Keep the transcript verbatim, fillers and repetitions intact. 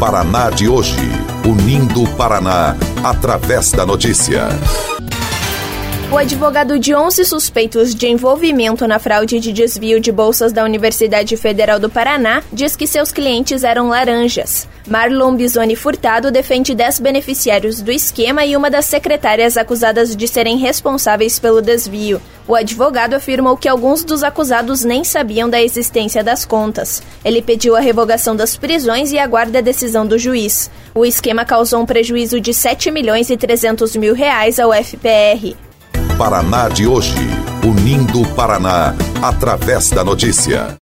Paraná de hoje, unindo o Paraná através da notícia. O advogado de onze suspeitos de envolvimento na fraude de desvio de bolsas da Universidade Federal do Paraná diz que seus clientes eram laranjas. Marlon Bisoni Furtado defende dez beneficiários do esquema e uma das secretárias acusadas de serem responsáveis pelo desvio. O advogado afirmou que alguns dos acusados nem sabiam da existência das contas. Ele pediu a revogação das prisões e aguarda a decisão do juiz. O esquema causou um prejuízo de sete milhões e trezentos mil reais ao F P R. Paraná de hoje, unindo o Paraná através da notícia.